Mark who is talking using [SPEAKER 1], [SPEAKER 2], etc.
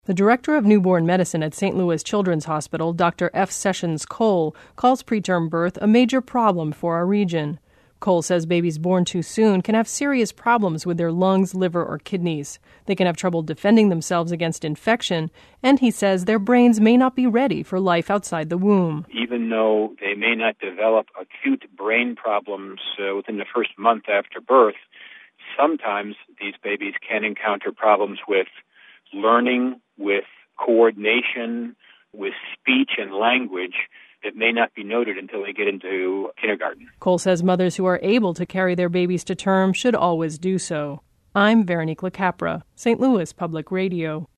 [SPEAKER 1] The director of newborn medicine at St. Louis Children's Hospital, Dr. F. Sessions Cole, calls preterm birth a major problem for our region. Cole says babies born too soon can have serious problems with their lungs, liver, or kidneys. They can have trouble defending themselves against infection, and he says their brains may not be ready for life outside the womb.
[SPEAKER 2] Even though they may not develop acute brain problems within the first month after birth, sometimes these babies can encounter problems with learning, with coordination, with speech and language that may not be noted until they get into kindergarten.
[SPEAKER 1] Cole says mothers who are able to carry their babies to term should always do so. I'm Veronique LaCapra, St. Louis Public Radio.